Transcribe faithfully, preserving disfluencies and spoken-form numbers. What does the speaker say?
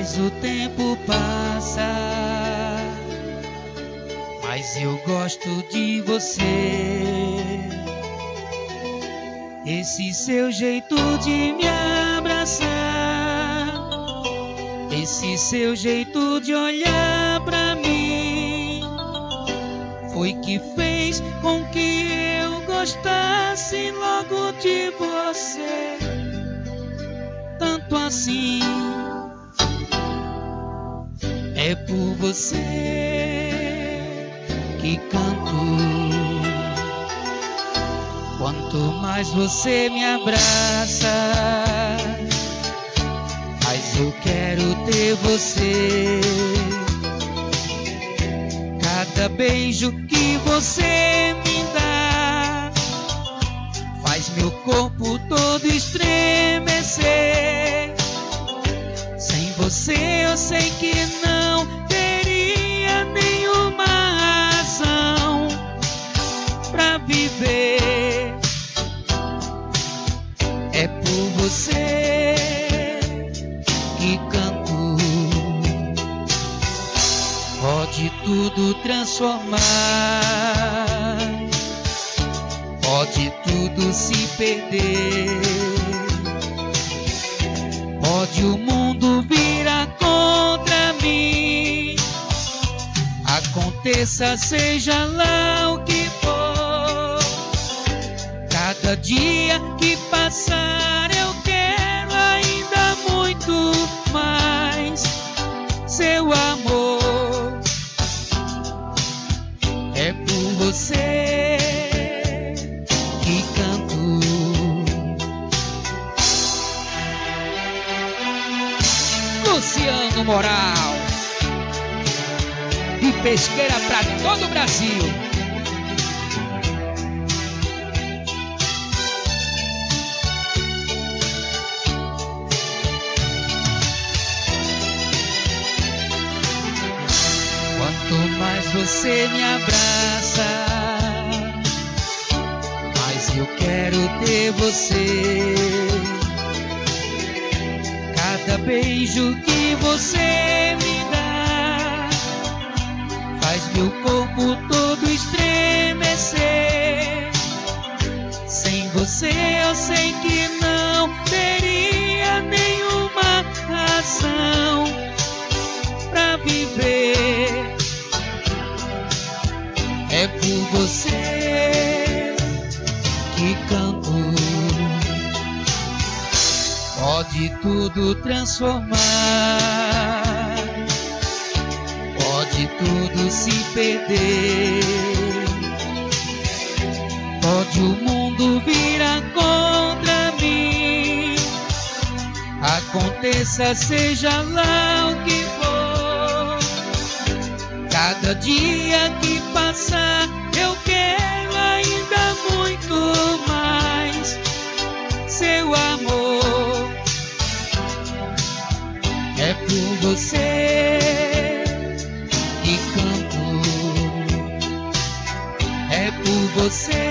Mas o tempo passa, mas eu gosto de você. Esse seu jeito de me abraçar, esse seu jeito de olhar pra mim, foi que fez com que eu gostasse logo de você. Tanto assim, é por você que canto. Quanto mais você me abraça, mais eu quero ter você. Cada beijo que você me dá faz meu corpo todo estremecer. Sem você eu sei que não teria nenhuma razão pra viver. É por você que canto. Pode tudo transformar, pode tudo se perder, pode o mundo virar contra mim. Aconteça, seja lá o que for, cada dia que passar eu quero ainda muito mais seu amor. É por você que canto. Luciano Moral, de Pesqueira pra todo o Brasil. Quanto mais você me abraça, mais eu quero ter você. Cada beijo que você me dá faz meu corpo todo estremecer. Sem você eu sei que não teria nenhuma razão pra viver. É por você que canto. Pode tudo transformar, pode tudo se perder, pode o mundo virar contra mim. Aconteça, seja lá o que for, cada dia que passar eu quero ainda muito mais seu amor. É por você que canto, é por você